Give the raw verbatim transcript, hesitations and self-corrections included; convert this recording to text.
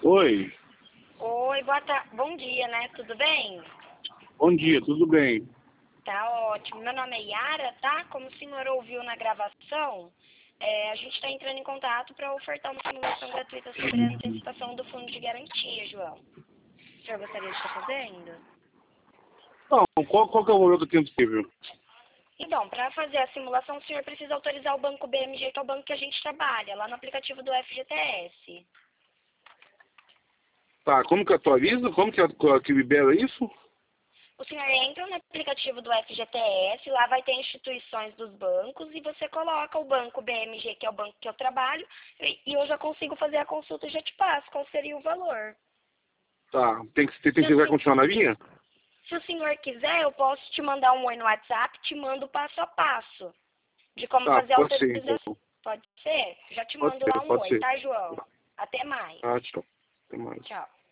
Oi, Oi, boa tarde. Bom dia, né? Tudo bem? bom dia, tudo bem? Tá ótimo. Meu nome é Yara, tá? Como o senhor ouviu na gravação, é, a gente está entrando em contato para ofertar uma simulação gratuita sobre a antecipação do fundo de garantia, João. O senhor gostaria de estar fazendo? Não, qual, qual que é o valor do tempo possível? Então, para fazer a simulação, o senhor precisa autorizar o banco B M G, que é o banco que a gente trabalha, lá no aplicativo do F G T S. Tá, como que atualiza? Como que, que libera isso? O senhor entra no aplicativo do F G T S, lá vai ter instituições dos bancos e você coloca o banco B M G, que é o banco que eu trabalho, e e eu já consigo fazer a consulta e já te passo qual seria o valor. Tá, tem que, tem Se, que o vai sen- continuar na linha? se o senhor quiser, eu posso te mandar um oi no WhatsApp, te mando o passo a passo de como Tá, fazer a pode ser então. autorização. Pode ser? Já te Pode mando lá ser, um pode oi, ser. tá, João? Até mais. Tá, tchau. Até mais. Tchau.